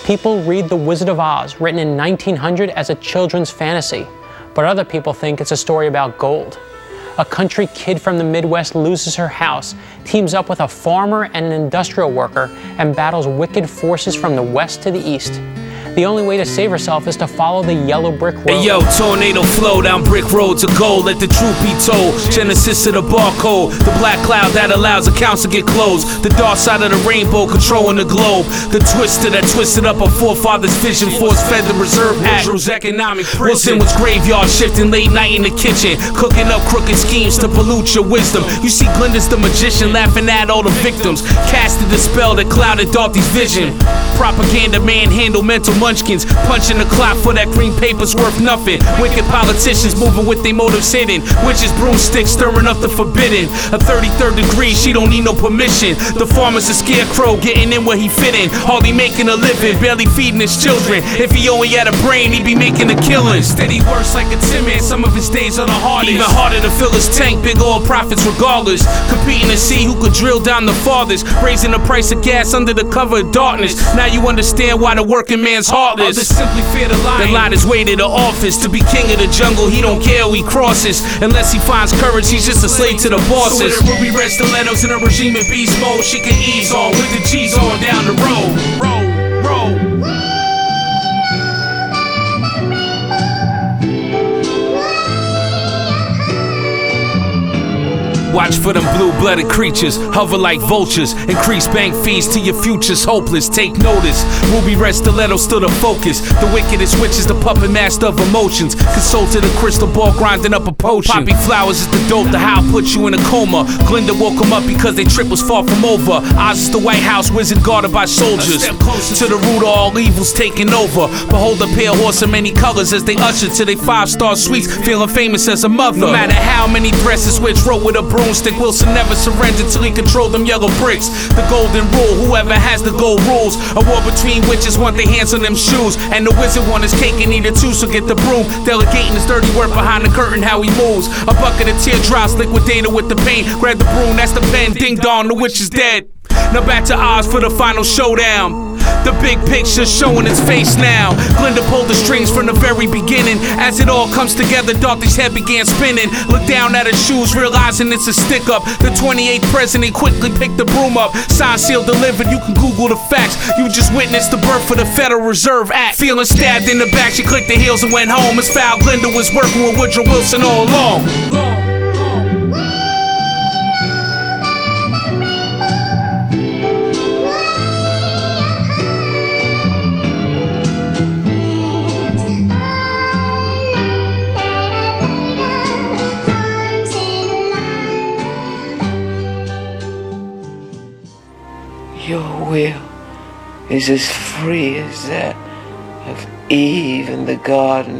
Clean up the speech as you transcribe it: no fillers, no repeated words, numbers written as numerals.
People read The Wizard of Oz, written in 1900, as a children's fantasy, but other people think it's a story about gold. A country kid from the Midwest loses her house, teams up with a farmer and an industrial worker, and battles wicked forces from the west to the east. The only way to save herself is to follow the yellow brick road. Hey yo, tornado flow down brick roads of gold. Let the truth be told. Genesis of the barcode. The black cloud that allows accounts to get closed. The dark side of the rainbow controlling the globe. The twister that twisted up a forefather's vision. Force fed the Reserve Act. Economic prison. Wilson was graveyard shifting late night in the kitchen. Cooking up crooked schemes to pollute your wisdom. You see Glinda's the magician laughing at all the victims. Casted the spell that clouded Dorothy's vision. Propaganda manhandle mental munchkins. Punching the clock for that green paper's worth nothing. Wicked politicians moving with their motives hidden. Witches broomsticks stirring up the forbidden. A 33rd degree, she don't need no permission. The farmer's a scarecrow getting in where he fit in. Hardly making a living, barely feeding his children. If he only had a brain, he'd be making a killing. Steady works like a timid, some of his days are the hardest. Even harder to fill his tank, big oil profits regardless. Competing to see who could drill down the farthest. Raising the price of gas under the cover of darkness. Now you understand why the working man's heartless. Others simply fear the lion. The light his way to the office. To be king of the jungle, he don't care who he crosses. Unless he finds courage, he's just a slave to the bosses. So with Ruby Red stilettos in a regime in beast mode, she can ease on with the G's on down the road. Roll. Watch for them blue-blooded creatures, hover like vultures. Increase bank fees till your future's hopeless. Take notice, Ruby Red stiletto still the focus. The wickedest witch is the puppet master of emotions. Consulted a crystal ball, grinding up a potion. Poppy flowers is the dope, the how put you in a coma. Glinda woke him up because they trip was far from over. Oz is the White House wizard guarded by soldiers. To the root of all evils taking over. Behold a pale horse of many colors as they usher to their 5-star suites, feeling famous as a mother. No matter how many dresses which wrote with a broomstick, Wilson never surrendered till he controlled them yellow bricks. The golden rule, whoever has the gold rules. A war between witches want their hands on them shoes, and the wizard want his cake and eat it too, so get the broom. Delegating his dirty work behind the curtain, how he moves. A bucket of teardrops, liquidator with the pain. Grab the broom, that's the pen, ding dong, the witch is dead. Now back to Oz for the final showdown. The big picture showing its face now. Glinda pulled the strings from the very beginning. As it all comes together, Dorothy's head began spinning. Look down at her shoes, realizing it's a stick up. The 28th president quickly picked the broom up. Signed, sealed, delivered, you can Google the facts. You just witnessed the birth of the Federal Reserve Act. Feeling stabbed in the back, she clicked the heels and went home. It's foul, Glinda was working with Woodrow Wilson all along. Your will is as free as that of Eve in the Garden